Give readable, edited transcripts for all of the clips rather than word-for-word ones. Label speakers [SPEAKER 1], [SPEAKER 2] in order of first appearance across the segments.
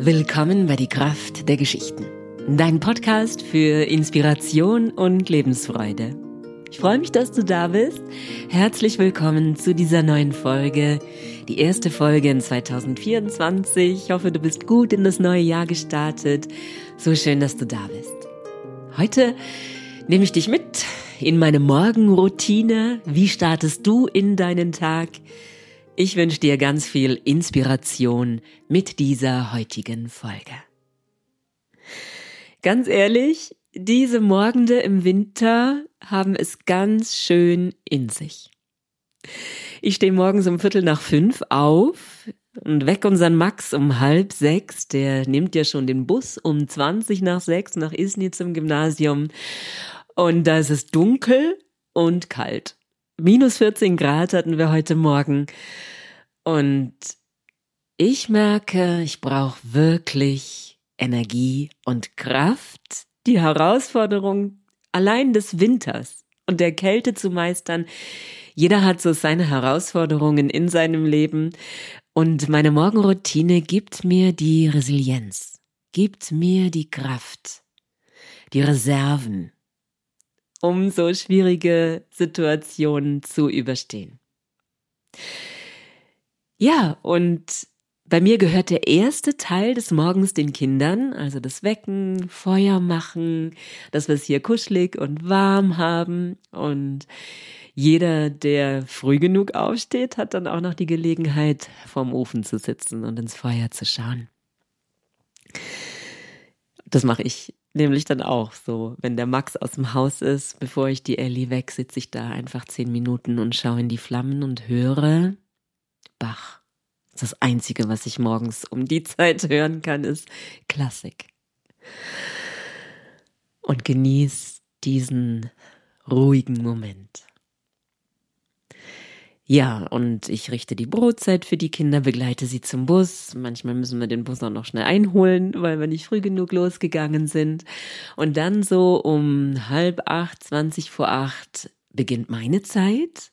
[SPEAKER 1] Willkommen bei Die Kraft der Geschichten, dein Podcast für Inspiration und Lebensfreude. Ich freue mich, dass du da bist. Herzlich willkommen zu dieser neuen Folge, die erste Folge in 2024. Ich hoffe, du bist gut in das neue Jahr gestartet. So schön, dass du da bist. Heute nehme ich dich mit in meine Morgenroutine. Wie startest du in deinen Tag? Ich wünsche dir ganz viel Inspiration mit dieser heutigen Folge. Ganz ehrlich, diese Morgende im Winter haben es ganz schön in sich. Ich stehe morgens um 4:45 auf und weck unseren Max um 5:30. Der nimmt ja schon den Bus um 5:20 nach Isny zum Gymnasium. Und da ist es dunkel und kalt. -14 Grad hatten wir heute Morgen. Und ich merke, ich brauche wirklich Energie und Kraft, die Herausforderung allein des Winters und der Kälte zu meistern. Jeder hat so seine Herausforderungen in seinem Leben. Und meine Morgenroutine gibt mir die Resilienz, gibt mir die Kraft, die Reserven, um so schwierige Situationen zu überstehen. Ja, und bei mir gehört der erste Teil des Morgens den Kindern, also das Wecken, Feuer machen, dass wir es hier kuschelig und warm haben. Und jeder, der früh genug aufsteht, hat dann auch noch die Gelegenheit, vorm Ofen zu sitzen und ins Feuer zu schauen. Das mache ich nämlich dann auch so. Wenn der Max aus dem Haus ist, bevor ich die Elli weg, sitze ich da einfach 10 Minuten und schaue in die Flammen und höre Bach. Das Einzige, was ich morgens um die Zeit hören kann, ist Klassik. Und genieß diesen ruhigen Moment. Ja, und ich richte die Brotzeit für die Kinder, begleite sie zum Bus. Manchmal müssen wir den Bus auch noch schnell einholen, weil wir nicht früh genug losgegangen sind. Und dann so um 7:30, 7:20 beginnt meine Zeit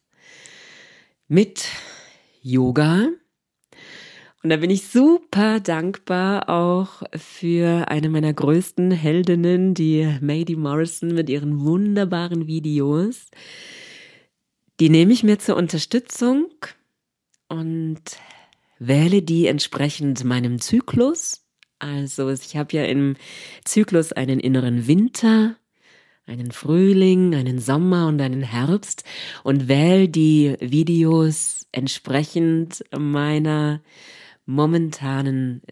[SPEAKER 1] mit Yoga. Und da bin ich super dankbar auch für eine meiner größten Heldinnen, die Mady Morrison mit ihren wunderbaren Videos. Die nehme ich mir zur Unterstützung und wähle die entsprechend meinem Zyklus. Also ich habe ja im Zyklus einen inneren Winter, einen Frühling, einen Sommer und einen Herbst und wähle die Videos entsprechend meinem momentanen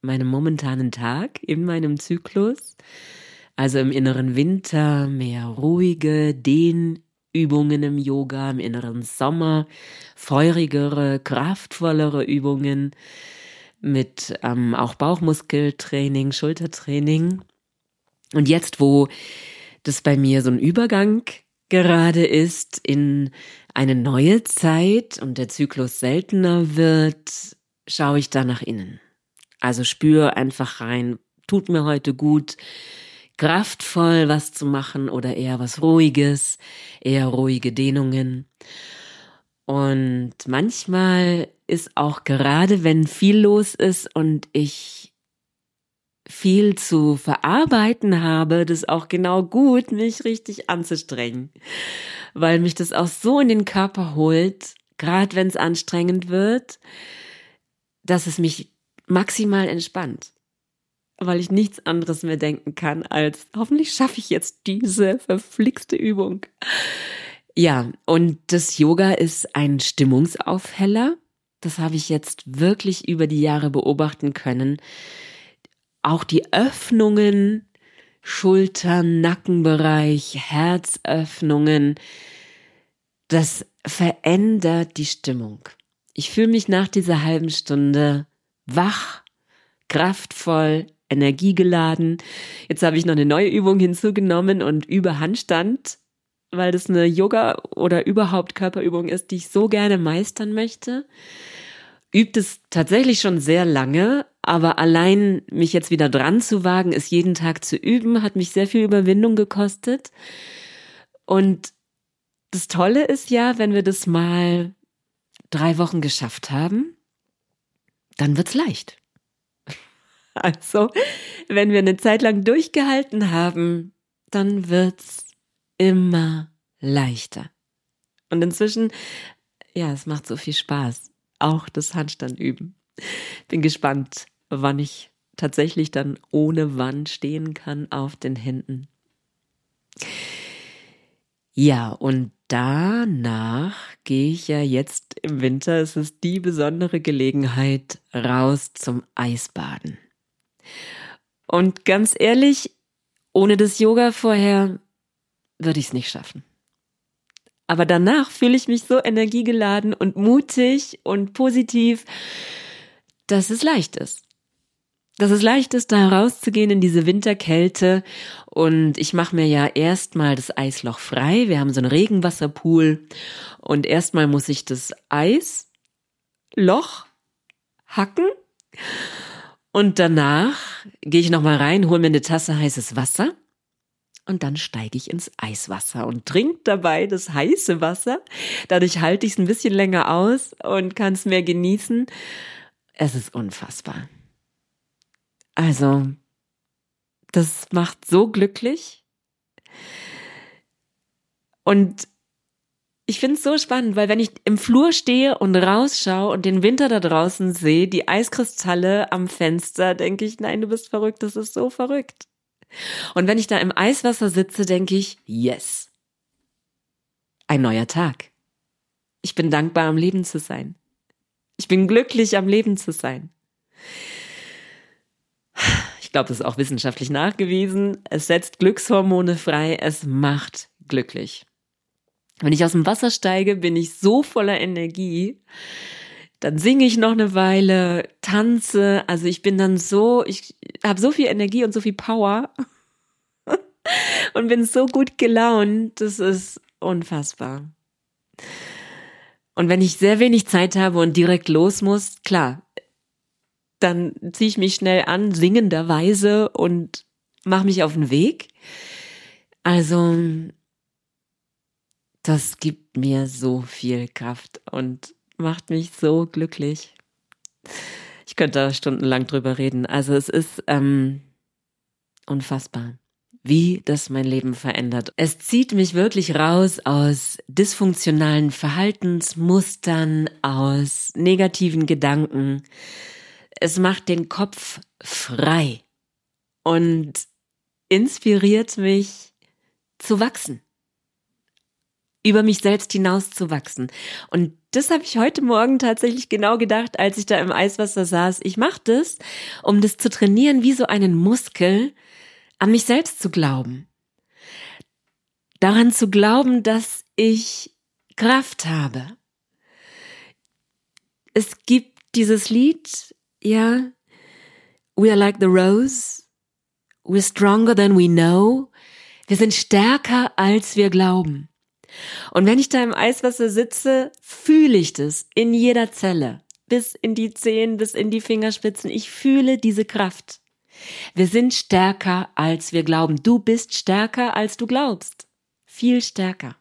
[SPEAKER 1] Tag in meinem Zyklus. Also im inneren Winter mehr ruhige Dehnübungen im Yoga, im inneren Sommer feurigere, kraftvollere Übungen mit auch Bauchmuskeltraining, Schultertraining. Und jetzt, wo das bei mir so ein Übergang gerade ist in eine neue Zeit und der Zyklus seltener wird, schaue ich da nach innen. Also spüre einfach rein, tut mir heute gut, kraftvoll was zu machen oder eher was Ruhiges, eher ruhige Dehnungen. Und manchmal ist auch gerade, wenn viel los ist und ich viel zu verarbeiten habe, das auch genau gut, mich richtig anzustrengen, weil mich das auch so in den Körper holt, gerade wenn es anstrengend wird, dass es mich maximal entspannt, weil ich nichts anderes mehr denken kann als, hoffentlich schaffe ich jetzt diese verflixte Übung. Ja, und das Yoga ist ein Stimmungsaufheller. Das habe ich jetzt wirklich über die Jahre beobachten können. Auch die Öffnungen, Schultern, Nackenbereich, Herzöffnungen, das verändert die Stimmung. Ich fühle mich nach dieser halben Stunde wach, kraftvoll, energiegeladen. Jetzt habe ich noch eine neue Übung hinzugenommen und übe Handstand, weil das eine Yoga- oder überhaupt Körperübung ist, die ich so gerne meistern möchte. Übt es tatsächlich schon sehr lange, aber allein mich jetzt wieder dran zu wagen, es jeden Tag zu üben, hat mich sehr viel Überwindung gekostet. Und das Tolle ist ja, wenn wir das mal 3 Wochen geschafft haben, dann wird's leicht. Also, wenn wir eine Zeit lang durchgehalten haben, dann wird's immer leichter. Und inzwischen, ja, es macht so viel Spaß. Auch das Handstand üben. Bin gespannt, wann ich tatsächlich dann ohne Wand stehen kann auf den Händen. Ja, und danach gehe ich ja jetzt im Winter, es ist die besondere Gelegenheit, raus zum Eisbaden. Und ganz ehrlich, ohne das Yoga vorher würde ich es nicht schaffen. Aber danach fühle ich mich so energiegeladen und mutig und positiv, dass es leicht ist. Dass es leicht ist, da rauszugehen in diese Winterkälte. Und ich mache mir ja erstmal das Eisloch frei. Wir haben so einen Regenwasserpool. Und erstmal muss ich das Eisloch hacken. Und danach gehe ich nochmal rein, hole mir eine Tasse heißes Wasser. Und dann steige ich ins Eiswasser und trinke dabei das heiße Wasser. Dadurch halte ich es ein bisschen länger aus und kann es mehr genießen. Es ist unfassbar. Also, das macht so glücklich. Und ich finde es so spannend, weil wenn ich im Flur stehe und rausschaue und den Winter da draußen sehe, die Eiskristalle am Fenster, denke ich, nein, du bist verrückt, das ist so verrückt. Und wenn ich da im Eiswasser sitze, denke ich, yes, ein neuer Tag. Ich bin dankbar, am Leben zu sein. Ich bin glücklich, am Leben zu sein. Ich glaube, das ist auch wissenschaftlich nachgewiesen. Es setzt Glückshormone frei, es macht glücklich. Wenn ich aus dem Wasser steige, bin ich so voller Energie. Dann singe ich noch eine Weile, tanze. Also ich habe so viel Energie und so viel Power und bin so gut gelaunt. Das ist unfassbar. Und wenn ich sehr wenig Zeit habe und direkt los muss, klar, dann ziehe ich mich schnell an, singenderweise und mache mich auf den Weg. Also das gibt mir so viel Kraft und macht mich so glücklich. Ich könnte da stundenlang drüber reden. Also es ist unfassbar, wie das mein Leben verändert. Es zieht mich wirklich raus aus dysfunktionalen Verhaltensmustern, aus negativen Gedanken. Es macht den Kopf frei und inspiriert mich zu wachsen. Über mich selbst hinaus zu wachsen. Und das habe ich heute Morgen tatsächlich genau gedacht, als ich da im Eiswasser saß. Ich mache das, um das zu trainieren, wie so einen Muskel, an mich selbst zu glauben. Daran zu glauben, dass ich Kraft habe. Es gibt dieses Lied, ja, We are like the rose, we're stronger than we know. Wir sind stärker, als wir glauben. Und wenn ich da im Eiswasser sitze, fühle ich das in jeder Zelle, bis in die Zehen, bis in die Fingerspitzen. Ich fühle diese Kraft. Wir sind stärker, als wir glauben. Du bist stärker, als du glaubst. Viel stärker.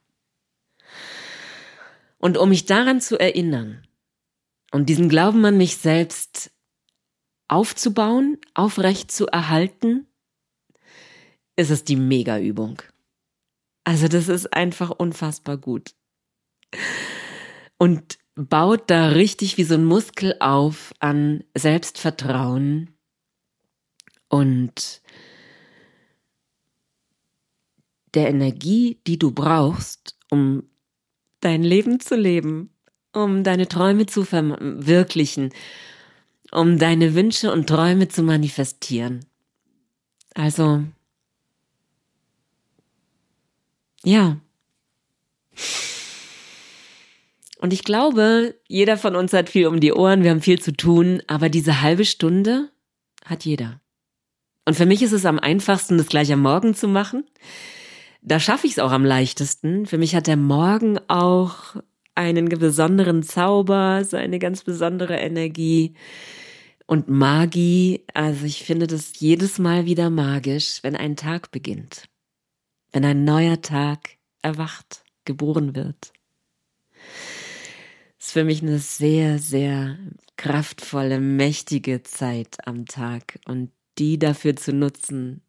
[SPEAKER 1] Und um mich daran zu erinnern und diesen Glauben an mich selbst aufzubauen, aufrecht zu erhalten, ist es die Mega-Übung. Also das ist einfach unfassbar gut. Und baut da richtig wie so ein Muskel auf an Selbstvertrauen und der Energie, die du brauchst, um dein Leben zu leben, um deine Träume zu verwirklichen, um deine Wünsche und Träume zu manifestieren. Also, ja. Und ich glaube, jeder von uns hat viel um die Ohren, wir haben viel zu tun, aber diese halbe Stunde hat jeder. Und für mich ist es am einfachsten, das gleich am Morgen zu machen. Da schaffe ich es auch am leichtesten. Für mich hat der Morgen auch einen besonderen Zauber, so eine ganz besondere Energie und Magie. Also ich finde das jedes Mal wieder magisch, wenn ein Tag beginnt. Wenn ein neuer Tag erwacht, geboren wird. ist für mich eine sehr, sehr kraftvolle, mächtige Zeit am Tag und die dafür zu nutzen,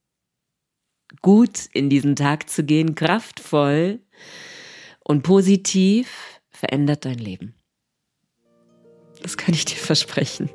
[SPEAKER 1] gut in diesen Tag zu gehen, kraftvoll und positiv, verändert dein Leben. Das kann ich dir versprechen.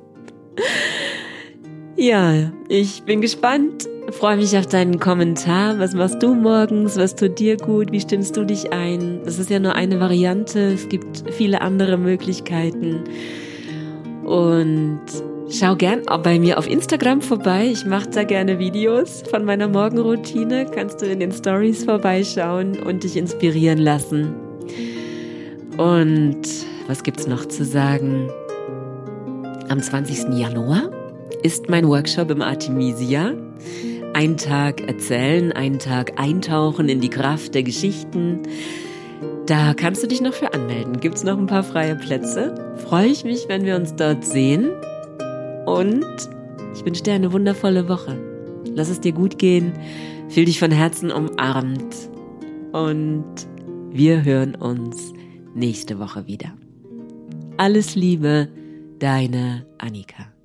[SPEAKER 1] Ja, ich bin gespannt, freue mich auf deinen Kommentar. Was machst du morgens? Was tut dir gut? Wie stimmst du dich ein? Das ist ja nur eine Variante. Es gibt viele andere Möglichkeiten. Und schau gern auch bei mir auf Instagram vorbei. Ich mache da gerne Videos von meiner Morgenroutine. Kannst du in den Stories vorbeischauen und dich inspirieren lassen. Und was gibt's noch zu sagen? Am 20. Januar ist mein Workshop im Artemisia. Ein Tag erzählen, ein Tag eintauchen in die Kraft der Geschichten. Da kannst du dich noch für anmelden. Gibt's noch ein paar freie Plätze. Freue ich mich, wenn wir uns dort sehen. Und ich wünsche dir eine wundervolle Woche. Lass es dir gut gehen. Fühl dich von Herzen umarmt. Und wir hören uns nächste Woche wieder. Alles Liebe, deine Annika.